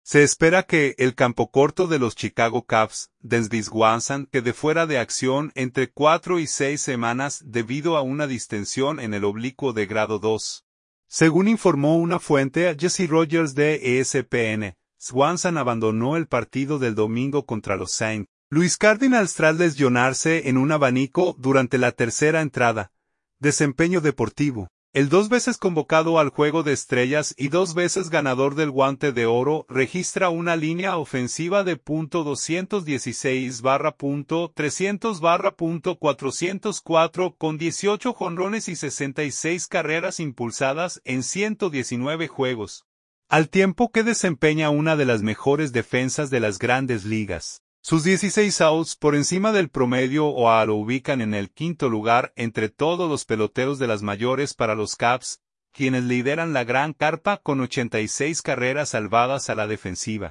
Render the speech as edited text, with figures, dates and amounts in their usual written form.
Se espera que el campo corto de los Chicago Cubs, Dansby Swanson, quede fuera de acción entre 4 y 6 semanas debido a una distensión en el oblicuo de grado 2. Según informó una fuente a Jesse Rogers de ESPN, Swanson abandonó el partido del domingo contra los St. Louis Cardinals tras lesionarse en un abanico durante la tercera entrada. Desempeño deportivo. El 2 veces convocado al Juego de Estrellas y 2 veces ganador del Guante de Oro registra una línea ofensiva de .216/.300/.404 con 18 jonrones y 66 carreras impulsadas en 119 juegos, al tiempo que desempeña una de las mejores defensas de las grandes ligas. Sus 16 outs por encima del promedio OA lo ubican en el quinto lugar entre todos los peloteros de las mayores para los Cubs, quienes lideran la gran carpa con 86 carreras salvadas a la defensiva.